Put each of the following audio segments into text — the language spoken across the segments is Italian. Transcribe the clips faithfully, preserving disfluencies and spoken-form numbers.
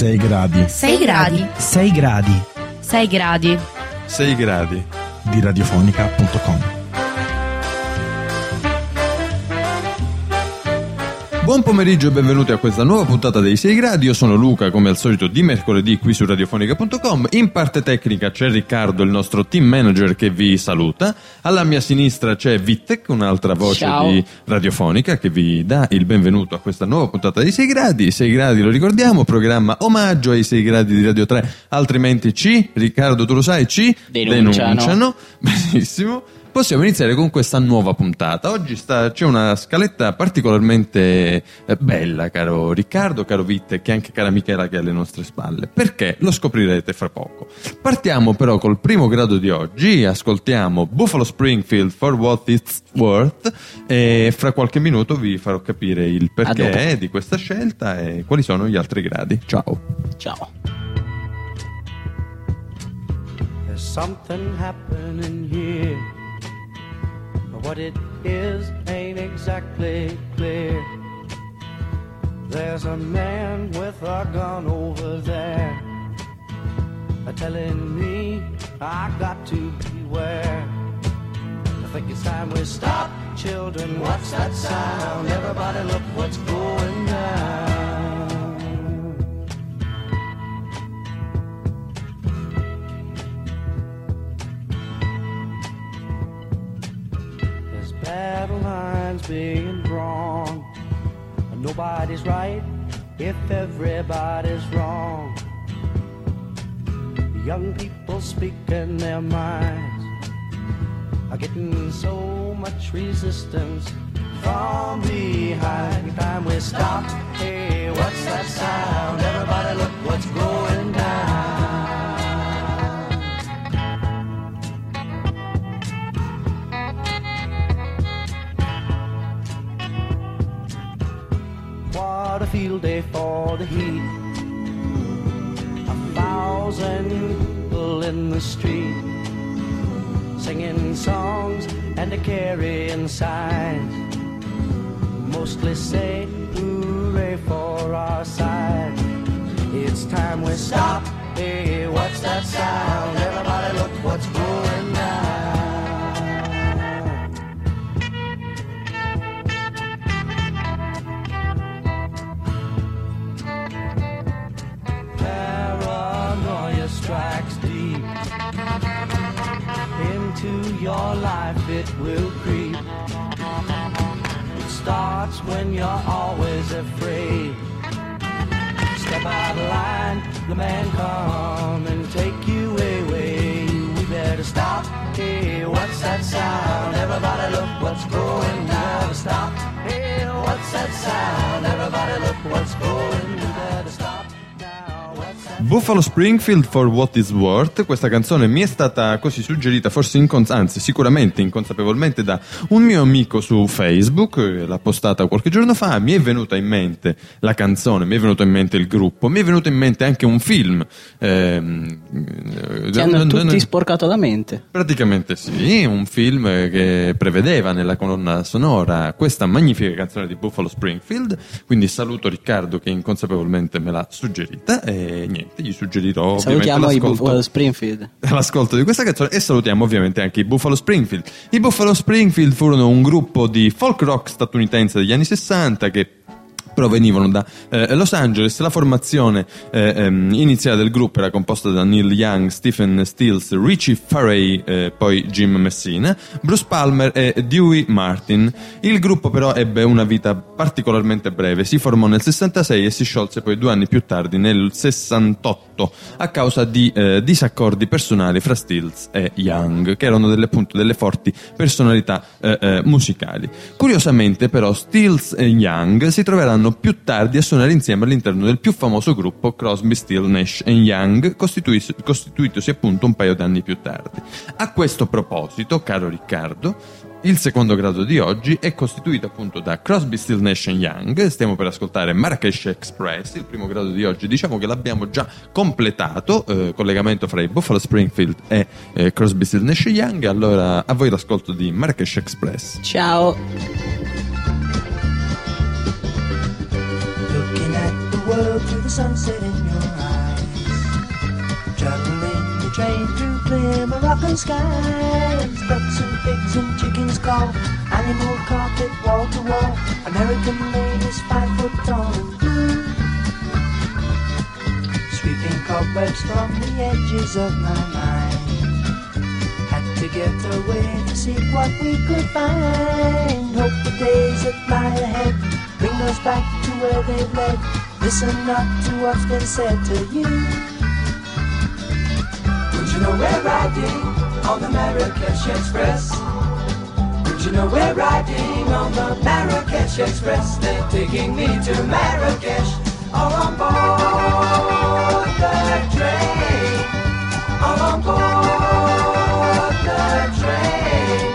sei gradi. sei gradi. sei gradi. sei gradi. sei gradi. Di radiofonica punto com. Buon pomeriggio e benvenuti a questa nuova puntata dei sei gradi. Io sono Luca, come al solito di mercoledì qui su radiofonica punto com. In parte tecnica c'è Riccardo, il nostro team manager, che vi saluta. Alla mia sinistra c'è Vittek, un'altra voce Ciao. di radiofonica, che vi dà il benvenuto a questa nuova puntata dei sei gradi. sei gradi, lo ricordiamo, programma omaggio ai sei gradi di Radio tre, altrimenti ci, Riccardo tu lo sai, ci Denunciano. denunciano. Benissimo. Possiamo iniziare con questa nuova puntata. Oggi sta, c'è una scaletta particolarmente eh, bella, caro Riccardo, caro Vittek e anche cara Michela che è alle nostre spalle. Perché? Lo scoprirete fra poco. Partiamo però col primo grado di oggi, ascoltiamo Buffalo Springfield for What It's Worth e fra qualche minuto vi farò capire il perché di questa scelta e quali sono gli altri gradi. Ciao. Ciao. There's something happening here. What it is ain't exactly clear. There's a man with a gun over there, telling me I got to beware. I think it's time we stop, children. What's that sound? Everybody look what's going down. Battle lines being drawn. Nobody's right if everybody's wrong. Young people speaking their minds are getting so much resistance from behind. Every time we stop, hey, what's that sound? Everybody look what's going down. What a field day for the heat. A thousand people in the street, singing songs and a carrying signs. Mostly say hooray for our side. It's time we stop. Hey, what's that sound? Everybody look what's going down. Paranoia strikes deep into your life, it will creep. It starts when you're always afraid. Step out of line, the man come and take you away. We better stop. Hey, what's that sound? Everybody look what's going down. Stop. Hey, what's that sound? Everybody look what's going. We better stop. Buffalo Springfield for What It's Worth. Questa canzone mi è stata così suggerita, forse incons- anzi sicuramente inconsapevolmente, da un mio amico su Facebook. L'ha postata qualche giorno fa. Mi è venuta in mente la canzone, mi è venuto in mente il gruppo, mi è venuto in mente anche un film. Ehm, Ti hanno tutti sporcato la mente. Praticamente sì, un film che prevedeva nella colonna sonora questa magnifica canzone di Buffalo Springfield. Quindi saluto Riccardo che inconsapevolmente me l'ha suggerita e niente, gli suggerirò salutiamo ovviamente i l'ascolto, Buffalo Springfield l'ascolto di questa canzone e salutiamo ovviamente anche i Buffalo Springfield. I Buffalo Springfield furono un gruppo di folk rock statunitense degli anni sessanta che provenivano da eh, Los Angeles. La formazione eh, ehm, iniziale del gruppo era composta da Neil Young, Stephen Stills, Richie Farey, eh, poi Jim Messina, Bruce Palmer e Dewey Martin. Il gruppo però ebbe una vita particolarmente breve. Si formò nel sessantasei e si sciolse poi due anni più tardi, nel sessantotto, a causa di eh, disaccordi personali fra Stills e Young, che erano delle, appunto, delle forti personalità eh, eh, musicali. Curiosamente però Stills e Young si troveranno più tardi a suonare insieme all'interno del più famoso gruppo Crosby, Still, Nash and Young, costituis- costituitosi appunto un paio d'anni più tardi. A questo proposito, caro Riccardo, il secondo grado di oggi è costituito appunto da Crosby, Still, Nash and Young. Stiamo per ascoltare Marrakesh Express. Il primo grado di oggi diciamo che l'abbiamo già completato, eh, collegamento fra i Buffalo Springfield e eh, Crosby, Still, Nash and Young. Allora a voi l'ascolto di Marrakesh Express. Ciao. world to the sunset in your eyes. Traveling the train through clear Moroccan skies. Ducks and pigs and chickens call. Animal carpet wall to wall. American ladies five foot tall and blue. Sweeping cobwebs from the edges of my mind. Had to get away to see what we could find. Hope the days that lie ahead bring us back to where they've led. Listen not to what's been said to you. Would you know we're riding on the Marrakesh Express? Would you know we're riding on the Marrakesh Express? They're taking me to Marrakesh, all on board the train, all on board the train.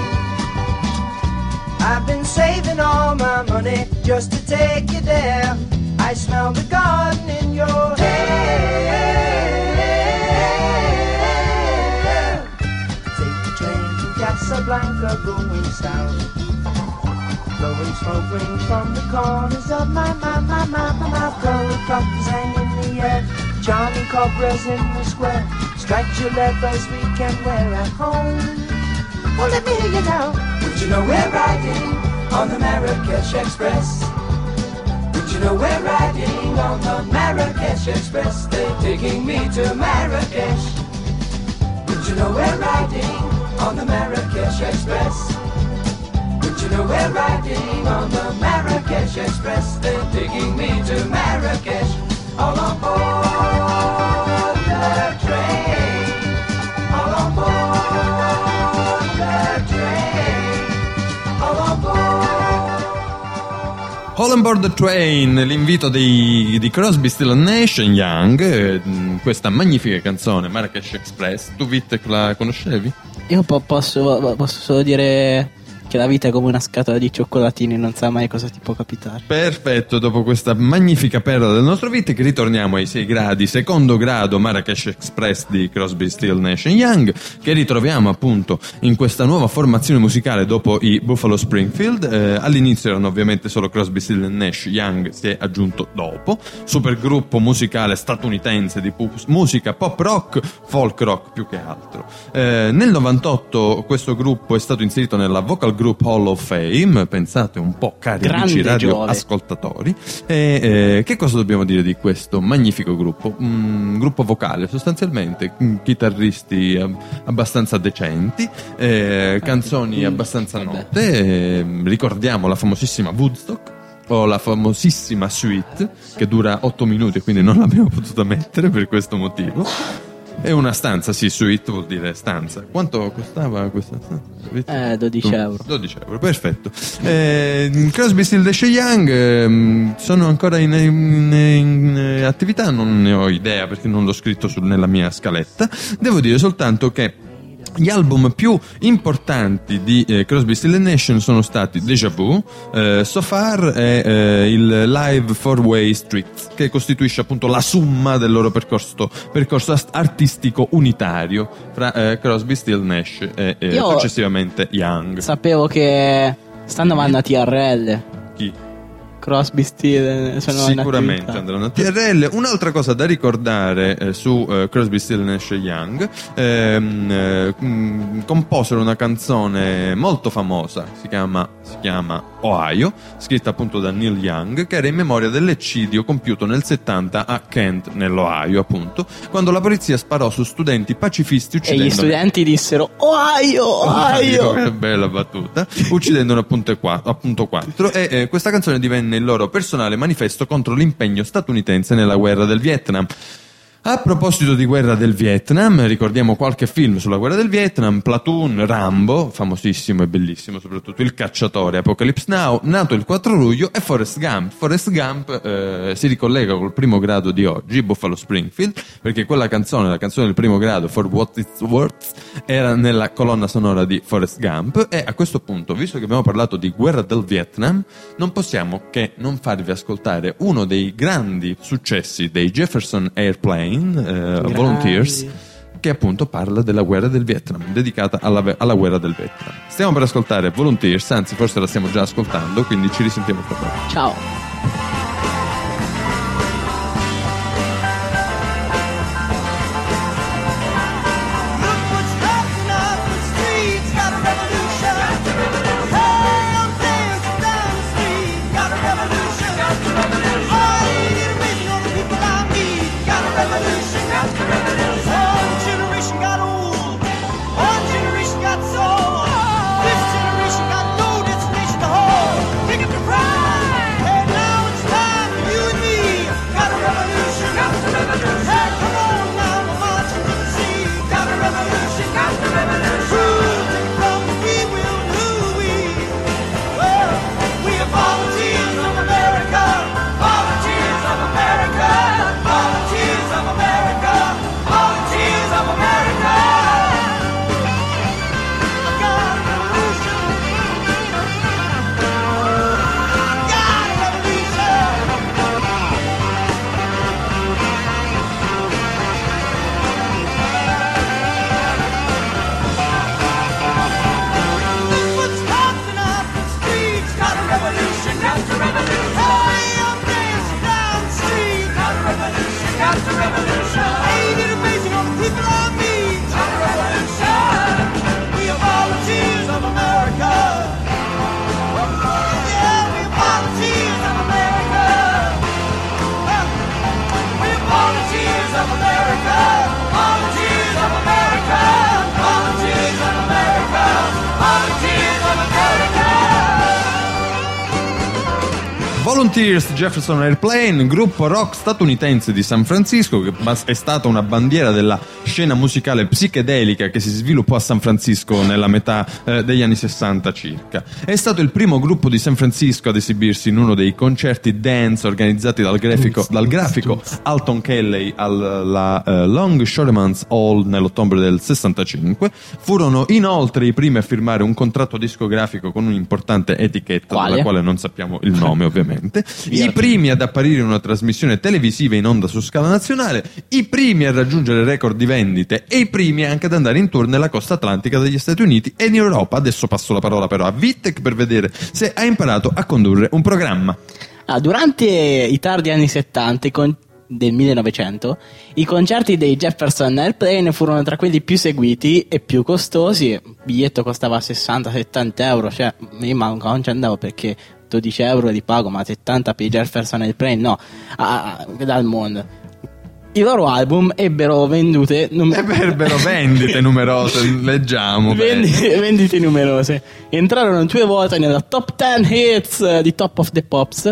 I've been saving all my money just to take you there. I smell the garden in your hair. Take the train to Casablanca going south. Blowing smoke rings from the corners of my, my, my, my, my mouth. Gold coffees hang in the air. Charming cobras in the square. Striped your leathers we can wear at home. Well, let me hear you now. Would you know we're riding on the Marrakesh Express? Would you know we're riding on the Marrakesh Express? They're taking me to Marrakesh. Would you know we're riding on the Marrakesh Express? Would you know we're riding on the Marrakesh Express? They're taking me to Marrakesh, all on board the train, all on board the train, all on board. All on Board the Train, l'invito dei, di Crosby, Still and Nash and Young, eh, questa magnifica canzone Marrakesh Express. Tu Vitek la conoscevi? Io po- posso, posso solo dire che la vita è come una scatola di cioccolatini, non sa mai cosa ti può capitare. Perfetto, dopo questa magnifica perla del nostro Vitek ritorniamo ai sei gradi, secondo grado Marrakesh Express di Crosby, Still, Nash and Young, che ritroviamo appunto in questa nuova formazione musicale dopo i Buffalo Springfield. Eh, all'inizio erano ovviamente solo Crosby, Still and Nash, Young si è aggiunto dopo, supergruppo musicale statunitense di pu- musica pop rock, folk rock più che altro. Eh, nel novantotto questo gruppo è stato inserito nella Vocal Group Hall of Fame, pensate un po', cari Grande amici radio Giove. ascoltatori. E, eh, che cosa dobbiamo dire di questo magnifico gruppo? Un gruppo vocale sostanzialmente, chitarristi eh, abbastanza decenti, eh, canzoni abbastanza note, eh, ricordiamo la famosissima Woodstock o la famosissima Suite che dura otto minuti, quindi non l'abbiamo potuta mettere per questo motivo. È una stanza, sì, suite vuol dire stanza. Quanto costava questa stanza? Eh, dodici euro. dodici euro, perfetto. Eh, Crosby, Still, Nash and Young eh, sono ancora in, in, in attività, non ne ho idea perché non l'ho scritto sul, nella mia scaletta. Devo dire soltanto che gli album più importanti di eh, Crosby, Still and Nash sono stati Deja Vu, eh, So Far e eh, il Live Four Way Street, che costituisce appunto la somma del loro percorso, percorso artistico unitario fra eh, Crosby, Still, Nash e eh, successivamente Young. Sapevo che stanno andando a T R L. Chi? Crosby, Still sono sicuramente andranno a T R L. Un'altra cosa da ricordare eh, su eh, Crosby, Still, Nash Young, ehm, eh, mh, composero una canzone molto famosa, si chiama, si chiama Ohio, scritta appunto da Neil Young, che era in memoria dell'eccidio compiuto nel settanta a Kent, nell'Ohio appunto, quando la polizia sparò su studenti pacifisti uccidendo... E gli studenti dissero Ohio, Ohio, che bella battuta, uccidendone appunto, qua, appunto quattro, e eh, questa canzone divenne il loro personale manifesto contro l'impegno statunitense nella guerra del Vietnam. A proposito di guerra del Vietnam, ricordiamo qualche film sulla guerra del Vietnam: Platoon, Rambo, famosissimo e bellissimo, soprattutto Il cacciatore, Apocalypse Now, nato il quattro luglio, e Forrest Gump. Forrest Gump eh, si ricollega col primo grado di oggi, Buffalo Springfield, perché quella canzone, la canzone del primo grado, For What It's Worth, era nella colonna sonora di Forrest Gump. E a questo punto, visto che abbiamo parlato di guerra del Vietnam, non possiamo che non farvi ascoltare uno dei grandi successi dei Jefferson Airplane, Uh, Volunteers, che appunto parla della guerra del Vietnam, dedicata alla, alla guerra del Vietnam. Stiamo per ascoltare Volunteers, anzi forse la stiamo già ascoltando, quindi ci risentiamo tra poco. Ciao. Volunteers Jefferson Airplane, gruppo rock statunitense di San Francisco che è stata una bandiera della scena musicale psichedelica che si sviluppò a San Francisco nella metà eh, degli anni sessanta circa. È stato il primo gruppo di San Francisco ad esibirsi in uno dei concerti dance organizzati dal grafico, dal grafico Alton Kelley alla uh, Longshoreman's Hall nell'ottobre del sessantacinque. Furono inoltre i primi a firmare un contratto discografico con un'importante etichetta Quale? della quale non sappiamo il nome ovviamente, i primi ad apparire in una trasmissione televisiva in onda su scala nazionale, i primi a raggiungere record di vendite e i primi anche ad andare in tour nella costa atlantica degli Stati Uniti e in Europa. Adesso passo la parola però a Wittek per vedere se ha imparato a condurre un programma. Ah, durante i tardi anni settanta i con- del millenovecento i concerti dei Jefferson Airplane furono tra quelli più seguiti e più costosi. Il biglietto costava sessanta settanta euro, cioè io manco non ci andavo perché dodici euro li pago, ma settanta per i Jefferson Airplane no, ah, dal mondo. I loro album ebbero vendute num- Ebbero vendite numerose, leggiamo Vendi- bene. vendite numerose. Entrarono due volte nella top dieci hits di Top of the Pops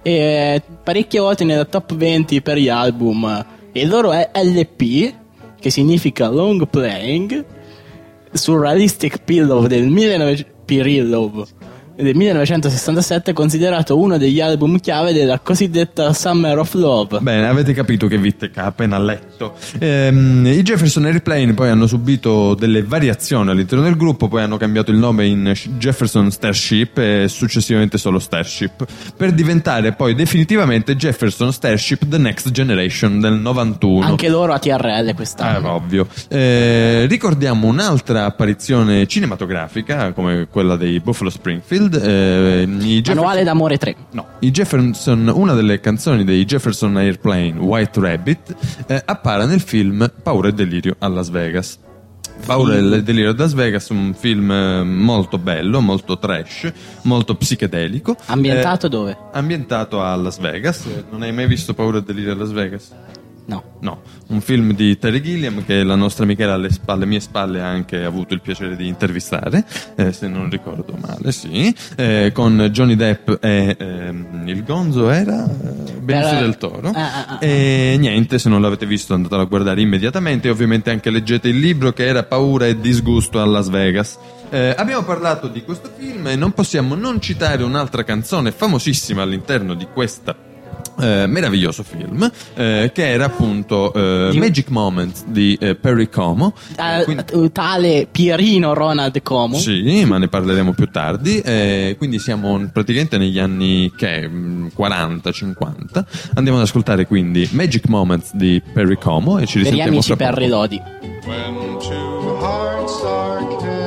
e parecchie volte nella top venti per gli album. Il loro L P, che significa Long Playing, Surrealistic Pillow del millenovecento Pirillo del millenovecentosessantasette, è considerato uno degli album chiave della cosiddetta Summer of Love. Bene, avete capito che Wittek ha appena letto. Ehm, I Jefferson Airplane poi hanno subito delle variazioni all'interno del gruppo, poi hanno cambiato il nome in Jefferson Starship e successivamente solo Starship, per diventare poi definitivamente Jefferson Starship The Next Generation del novantuno. Anche loro a T R L quest'anno. Ah, ovvio. Eh, ricordiamo un'altra apparizione cinematografica come quella dei Buffalo Springfield. Eh, i Jefferson... Manuale d'amore tre. No, i Jefferson, una delle canzoni dei Jefferson Airplane, White Rabbit, eh, appare nel film Paura e delirio a Las Vegas. Paura e delirio a Las Vegas, un film eh, molto bello, molto trash, molto psichedelico. Ambientato Eh, dove? Ambientato a Las Vegas. Non hai mai visto Paura e delirio a Las Vegas? No. No, un film di Terry Gilliam che la nostra Michela alle, spalle, alle mie spalle ha anche avuto il piacere di intervistare, eh, se non ricordo male, sì, eh, con Johnny Depp e ehm, il Gonzo era eh, Benicio Era- del Toro. ah, ah, ah. E niente, se non l'avete visto andatelo a guardare immediatamente e ovviamente anche leggete il libro che era Paura e disgusto a Las Vegas. Eh, abbiamo parlato di questo film e non possiamo non citare un'altra canzone famosissima all'interno di questa Eh, meraviglioso film eh, che era appunto eh, Di- Magic Moments di eh, Perry Como. Eh, Quindi- tale Pierino Ronald Como. sì, ma ne parleremo più tardi. Eh, quindi siamo praticamente negli anni che mh, quaranta cinquanta. Andiamo ad ascoltare quindi Magic Moments di Perry Como e ci Per gli risentiamo amici fra poco. Perry Lodi. When two hearts are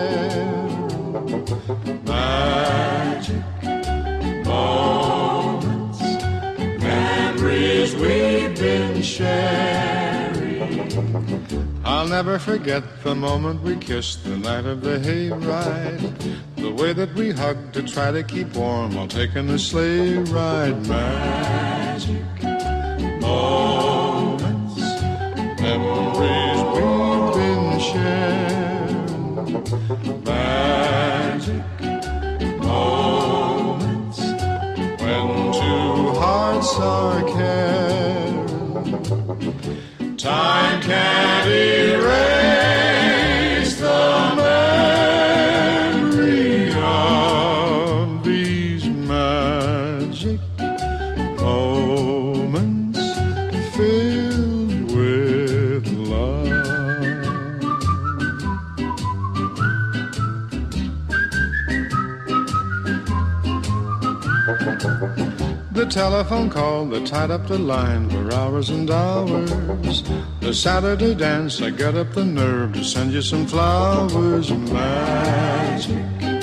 cared, magic moments, memories we've been sharing. I'll never forget the moment we kissed the night of the hayride, the way that we hugged to try to keep warm while taking the sleigh ride. Magic moments, memories we've been sharing. Magic moments when two hearts are caring. Time can't erase the memory of these magic moments filled with love. The telephone call that tied up the line for hours and hours. The Saturday dance, I got up the nerve to send you some flowers. Magic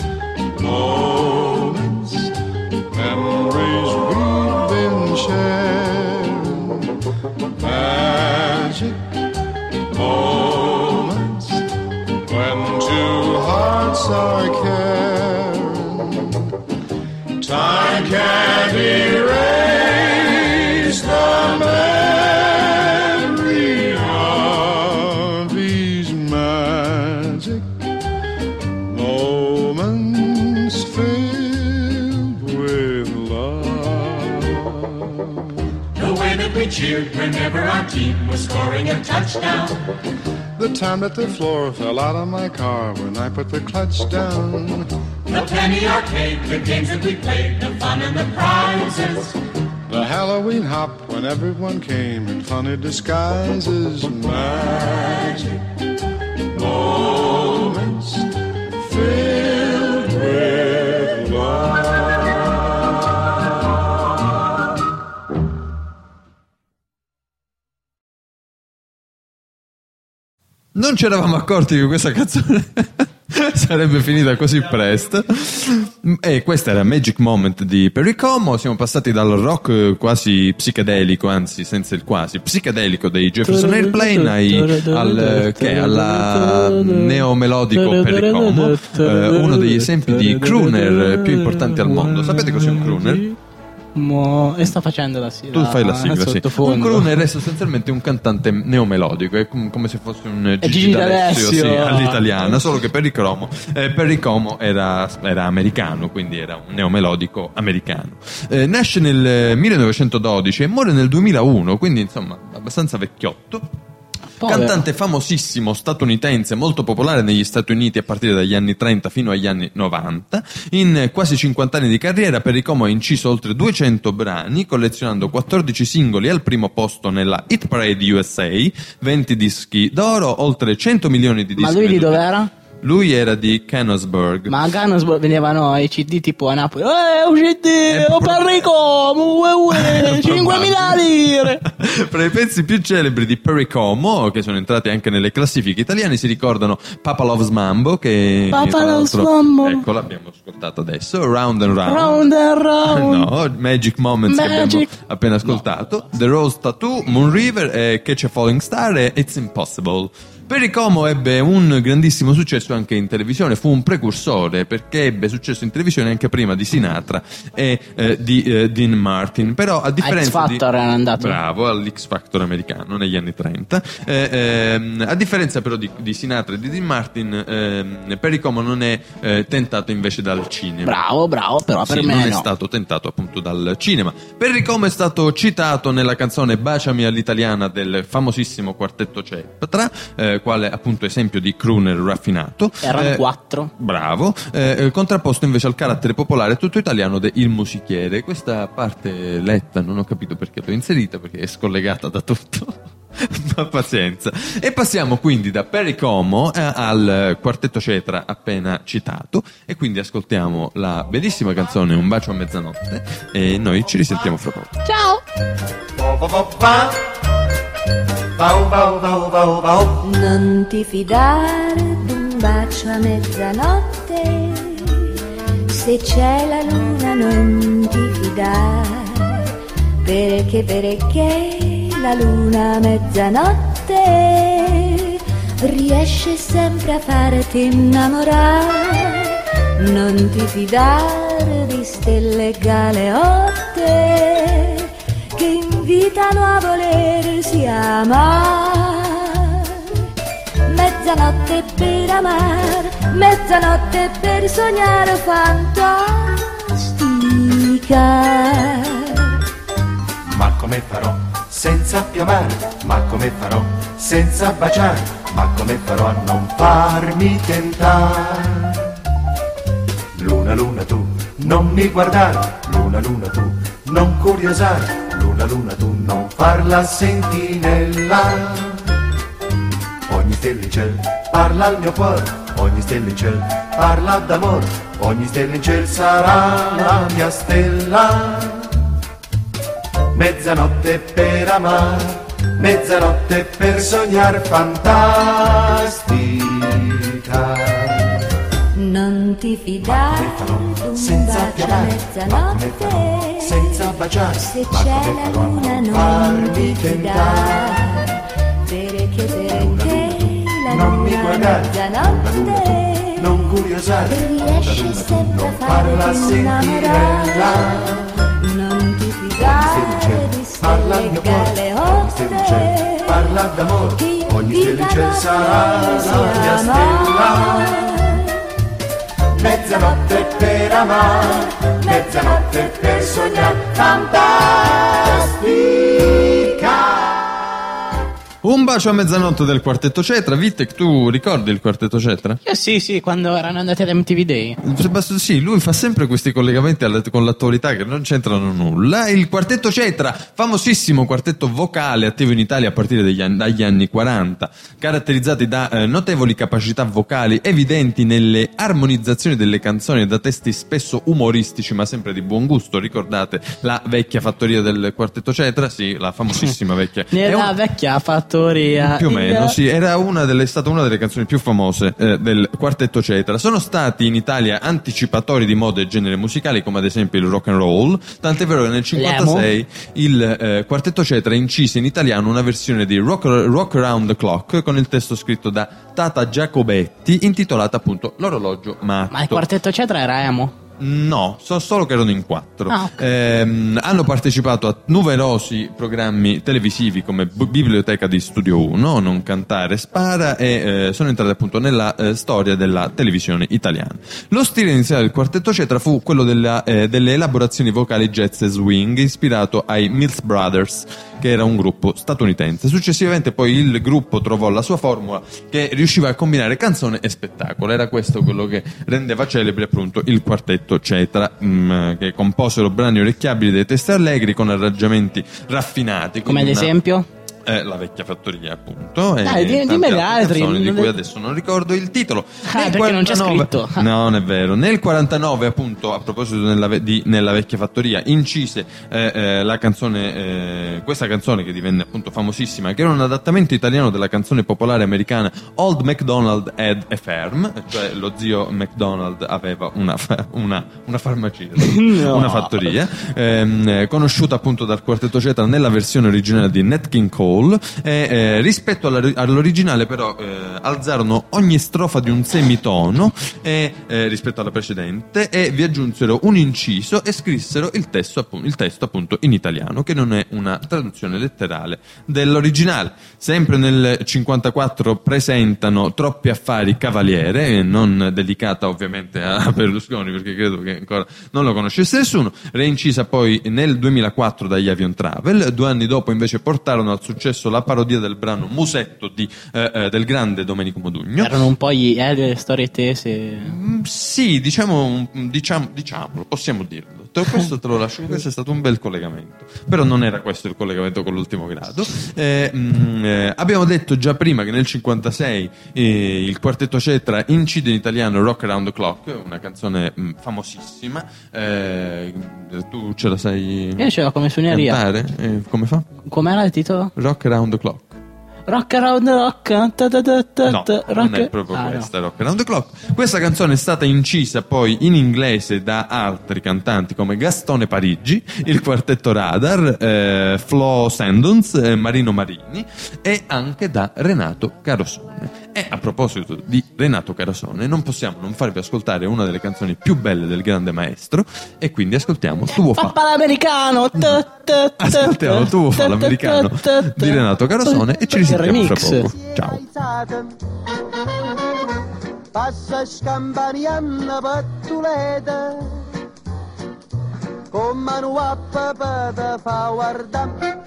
moments, memories we've been sharing. Magic moments when two hearts are caring. Time can't erase the memory of these magic moments filled with love. cheered whenever our team was scoring a touchdown. The time that the floor fell out of my car when I put the clutch down. The penny arcade, the games that we played, the fun and the prizes. The Halloween hop when everyone came in funny disguises. Magic moments filled with love. Non ci eravamo accorti che questa canzone sarebbe finita così presto. E questo era Magic Moment di Perry Como. Siamo passati dal rock quasi psichedelico, anzi senza il quasi, psichedelico dei Jefferson Airplane ai, al, che, alla neomelodico Perry Como, eh, uno degli esempi di crooner più importanti al mondo. Sapete cos'è un crooner? Mo... E sta facendo la sigla. Tu fai la sigla, sì. Sottofondo. Un crooner è sostanzialmente un cantante neomelodico, è com- come se fosse un Gigi, Gigi D'Alessio, D'Alessio. sì, all'italiana, solo che Perry Como, eh, Perry Como era, era americano, quindi era un neomelodico americano. Eh, nasce nel millenovecentododici e muore nel duemilauno, quindi insomma abbastanza vecchiotto. Povero. Cantante famosissimo statunitense, molto popolare negli Stati Uniti a partire dagli anni trenta fino agli anni novanta. In quasi cinquanta anni di carriera Perry Como ha inciso oltre duecento brani, collezionando quattordici singoli al primo posto nella Hit Parade U S A, venti dischi d'oro, oltre cento milioni di dischi. Ma lui di venduti. dov'era? Lui era di Canonsburg. Ma a Canonsburg venivano i C D tipo a Napoli. Eh, un C D, Eh, oh pro- Perry Como, ue, ue, cinquemila lire. Fra i pezzi più celebri di Perry Como, che sono entrati anche nelle classifiche italiane, si ricordano Papa Loves Mambo, che Papa tra Loves l'altro- Mambo. ecco, l'abbiamo ascoltato adesso. Round and Round. Round and round. No, Magic Moments che Magic. abbiamo appena ascoltato. The Rose Tattoo, Moon River, e Catch a Falling Star e It's Impossible. Perry Como ebbe un grandissimo successo anche in televisione, fu un precursore perché ebbe successo in televisione anche prima di Sinatra e eh, di eh, Dean Martin. Però a differenza X Factor di... era andato. Bravo, all'X Factor americano negli anni trenta. Eh, ehm, a differenza però di, di Sinatra e di Dean Martin, ehm, Perry Como non è eh, tentato invece dal cinema. Bravo, bravo, però per Sì, me non è no. stato tentato appunto dal cinema. Perry Como è stato citato nella canzone Baciami all'italiana del famosissimo quartetto Ceptra, eh, quale appunto esempio di crooner raffinato. Erano Eh, quattro. Bravo, eh, eh, contrapposto invece al carattere popolare tutto italiano de Il Musichiere. Questa parte letta non ho capito perché l'ho inserita, perché è scollegata da tutto. Ma pazienza. E passiamo quindi da Perry Como eh, al quartetto Cetra appena citato, e quindi ascoltiamo la bellissima canzone Un bacio a mezzanotte e noi ci risentiamo fra poco. Non ti fidare d'un bacio a mezzanotte, se c'è la luna non ti fidare, perché perché la luna a mezzanotte riesce sempre a farti innamorare. Non ti fidare di stelle galeotte che invitano a volersi amare. Mezzanotte per amare, mezzanotte per sognare fantastica. Ma come farò senza più amare? Ma come farò senza baciare? Ma come farò a non farmi tentare? Luna, luna tu, non mi guardare. Luna, luna tu, non curiosare. Luna, luna tu, non farla sentinella. Ogni stella in ciel parla al mio cuore. Ogni stella in ciel parla d'amore. Ogni stella in ciel sarà la mia stella. Mezzanotte per amare, mezzanotte per sognare fantastica. Non ti fidare d'un senza bacio a pianare, mezzanotte, senza baciare, se ma c'è come la farò a luna non non farmi ti tentare? fidare, perché perché la Non mi luna a guardare, mezzanotte non curiosare, riesce sempre a farla farti sentinella. innamorare. Non ti fidare di Parla al stelle mio cuore, ogni stella in ciel galeotte parla d'amore, che ogni stella in ciel invitano a sarà volersi la mia stella. amare. Mezzanotte per amare, mezzanotte per sognare fantastica. Un bacio a mezzanotte del Quartetto Cetra. Vitek, tu ricordi il Quartetto Cetra? Eh, sì, sì, quando erano andati ad M T V Day. Sì, lui fa sempre questi collegamenti alle- con l'attualità che non c'entrano nulla. Il Quartetto Cetra, famosissimo quartetto vocale attivo in Italia a partire degli anni, dagli anni quaranta, caratterizzati da eh, notevoli capacità vocali evidenti nelle armonizzazioni delle canzoni e da testi spesso umoristici ma sempre di buon gusto. Ricordate la vecchia fattoria del Quartetto Cetra? Sì, la famosissima vecchia. È Nella un- vecchia fattoria. più o meno, il- sì, era una delle, è stata una delle canzoni più famose eh, del Quartetto Cetra. Sono stati in Italia anticipatori di mode e generi musicali, come ad esempio il rock and roll, tant'è vero che nel cinquantasei il eh, Quartetto Cetra incise in italiano una versione di rock, rock Around the Clock con il testo scritto da Tata Giacobetti, intitolata appunto L'orologio matto. Ma il Quartetto Cetra era emo? No, so solo che erano in quattro. Ah, ok. Ehm, hanno partecipato a numerosi programmi televisivi come B- Biblioteca di Studio uno, Non cantare spara, e eh, sono entrati appunto nella eh, storia della televisione italiana. Lo stile iniziale del Quartetto Cetra fu quello della, eh, delle elaborazioni vocali jazz e swing, ispirato ai Mills Brothers, che era un gruppo statunitense. Successivamente poi il gruppo trovò la sua formula, che riusciva a combinare canzone e spettacolo. Era questo quello che rendeva celebre appunto il Quartetto Cetra, mh, che composero brani orecchiabili dai testi allegri con arrangiamenti raffinati. Come ad quindi una- esempio? eh, la vecchia fattoria, appunto. Dai, e di- tante dimmene altre altri, canzoni di non cui le- adesso non ricordo il titolo. Ah, Nel perché non c'è quarantanove scritto. No, non è vero. Nel quarantanove, appunto, a proposito nella, ve- di Nella vecchia fattoria, incise eh, eh, la canzone, eh, questa canzone che divenne appunto famosissima, che era un adattamento italiano della canzone popolare americana Old MacDonald Had a Farm, cioè lo zio MacDonald aveva una, fa- una, una farmacia, No. una fattoria, ehm, eh, conosciuta appunto dal Quartetto Cetra nella versione originale di Nat King Cole. E, eh, rispetto alla- all'originale però eh, alzarono ogni strofa di un semitono e, eh, rispetto alla precedente, e vi aggiunsero un inciso e scrissero il testo, appunto, il testo appunto in italiano, che non è una traduzione letterale dell'originale. Sempre nel cinquantaquattro presentano Troppi affari cavaliere, eh, non dedicata ovviamente a Berlusconi, perché credo che ancora non lo conoscesse nessuno, reincisa poi nel duemilaquattro dagli Avion Travel. Due anni dopo invece portarono al successo la parodia del brano Musetto di, eh, eh, del grande Domenico Modugno. Erano un po' gli eh, delle storie tese. Mm, Sì, diciamo, diciamo, diciamolo, possiamo dirlo. Te- Questo te lo lascio, questo è stato un bel collegamento. Però non era questo il collegamento con l'ultimo grado. Eh, mm, eh, abbiamo detto già prima che nel cinquantasei eh, il Quartetto Cetra incide in italiano Rock Around the Clock, una canzone mm, famosissima. Eh, tu ce la sai Io ce l'ho come suoneria. cantare? Eh, come fa? Com'era il titolo? Rock Around the Clock. Rock around the rock. Ta ta ta ta No, ta, non rock- è proprio Ah, no. questa, Rock Around the Clock. Questa canzone è stata incisa poi in inglese da altri cantanti come Gastone Parigi, il Quartetto Radar, eh, Flo Sandons, eh, Marino Marini, e anche da Renato Carosone. E a proposito di Renato Carosone, non possiamo non farvi ascoltare una delle canzoni più belle del grande maestro, e quindi ascoltiamo Tu vuoi fa. Papà l'americano. ta ta ta Ascoltiamo Tu vuoi fa ta l'americano ta ta ta. di Renato Carosone e ci risentiamo fra Remix. poco. Ciao. Passa scampanianna pattuleta, con mano a papà te fa guardare.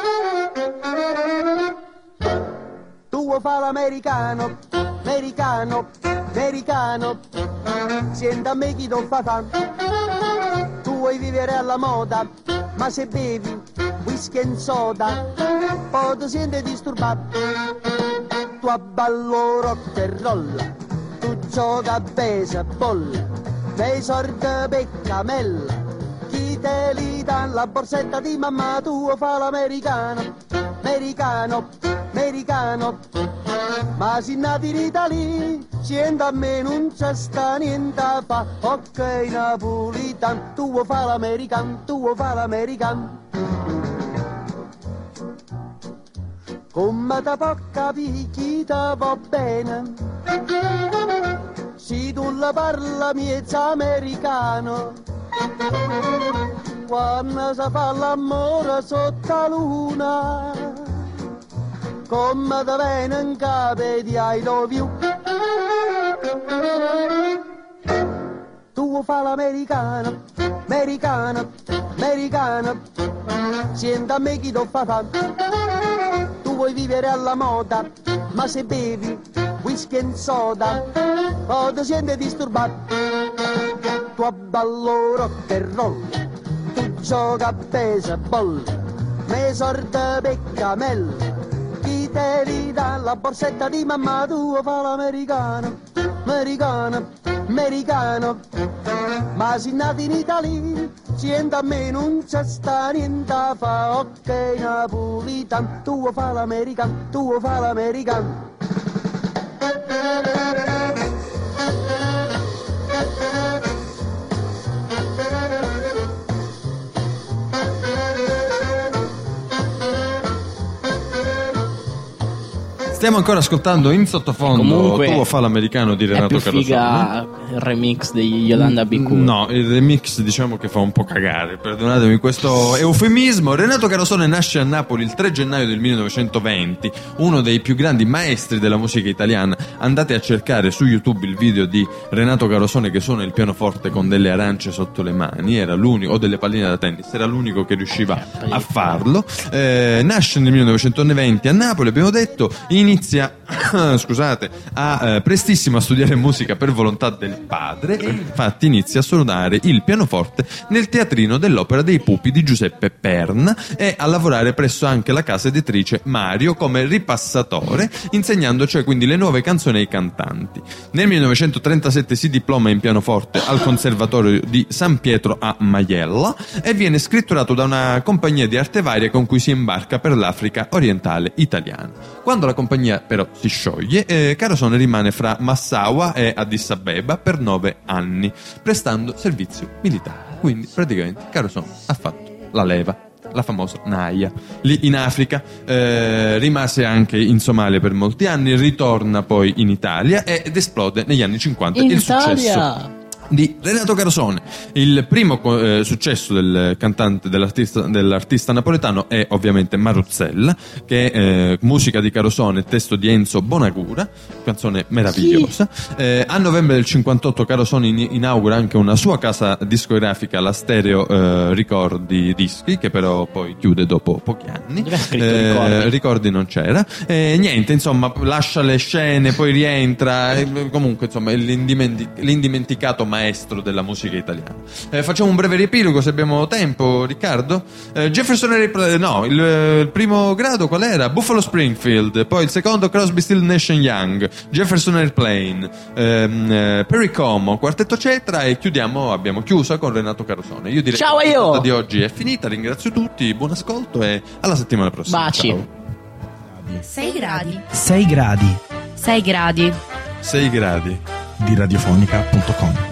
Tu vuoi fa l'americano, americano, americano, senta a me chi ti fa fa. Tu vuoi vivere alla moda, ma se bevi whisky e soda, poi ti senti disturbato. Tu abballo rock e roll, tu gioca a baseball, nei sordi peccamella, chi te li dà la borsetta di mamma, tu fa l'americano, americano, americano, ma si nati in Italia, sienta a me non c'è sta niente a fa, ok napolitan, tu fa l'americano, tu fa l'americano. Come te può capire chi te va bene, se tu la parla miezza americano, quando si fa l'amore sotto la luna, come te viene in capo di I love you. Tu fa l'americano, americano, americano, senta a me chi ti fa fa. Tu vuoi vuoi vivere alla moda, ma se bevi whisky e soda, o ti senti disturbato. Tu abballo rock and roll, tu gioca a baseball, me sorda peccamel, chi te li dà la borsetta di mamma tua fa l'americano, americano, americano. Ma si nati in Italia, siente a me non c'è sta niente fa, ok napolitan, tu fa l'americano, tu fa l'americano. Stiamo ancora ascoltando in sottofondo Comunque, Tuo fa l'americano di Renato è più Carosone. figa il remix di Yolanda B Q. No, il remix diciamo che fa un po' cagare, perdonatemi questo eufemismo. Renato Carosone nasce a Napoli il tre gennaio del millenovecentoventi, uno dei più grandi maestri della musica italiana. Andate a cercare su YouTube il video di Renato Carosone che suona il pianoforte con delle arance sotto le mani, era l'unico, o delle palline da tennis, era l'unico che riusciva a farlo. Eh, nasce nel millenovecentoventi a Napoli, abbiamo detto, inizia scusate, a eh, prestissimo a studiare musica per volontà del padre e infatti inizia a suonare il pianoforte nel teatrino dell'Opera dei Pupi di Giuseppe Perna e a lavorare presso anche la casa editrice Mario come ripassatore, insegnando cioè quindi le nuove canzoni ai cantanti. Nel millenovecentotrentasette si diploma in pianoforte al Conservatorio di San Pietro a Majella e viene scritturato da una compagnia di arte varia con cui si imbarca per l'Africa orientale italiana. Quando la compagnia però si scioglie, eh, Carosone rimane fra Massaua e Addis Abeba per nove anni, prestando servizio militare. Quindi praticamente Carosone ha fatto la leva, la famosa naia, lì in Africa, eh, rimase anche in Somalia per molti anni, ritorna poi in Italia ed esplode negli anni cinquanta In il Italia. successo di Renato Carosone. Il primo eh, successo del cantante, dell'artista, dell'artista napoletano è ovviamente Maruzzella, che è eh, musica di Carosone, testo di Enzo Bonagura, canzone meravigliosa. Sì. Eh, a novembre del cinquantotto Carosone in- inaugura anche una sua casa discografica, la Stereo eh, Ricordi Dischi, che però poi chiude dopo pochi anni. Eh, ricordi. ricordi non c'era. E niente, insomma, lascia le scene, poi rientra. E, comunque, insomma, è l'indimenti- l'indimenticato maestro della musica italiana. Eh, facciamo un breve riepilogo se abbiamo tempo, Riccardo. Eh, Jefferson Airplane, no, il, il primo grado qual era? Buffalo Springfield, poi il secondo Crosby, Still Nash and Young, Jefferson Airplane, ehm, eh, Perry Como, Quartetto Cetra e chiudiamo, abbiamo chiuso con Renato Carosone. Io direi Ciao, che la io! puntata di oggi è finita, ringrazio tutti, buon ascolto e alla settimana prossima. Baci. Ciao. sei gradi. sei gradi sei gradi. sei gradi di radiofonica punto com.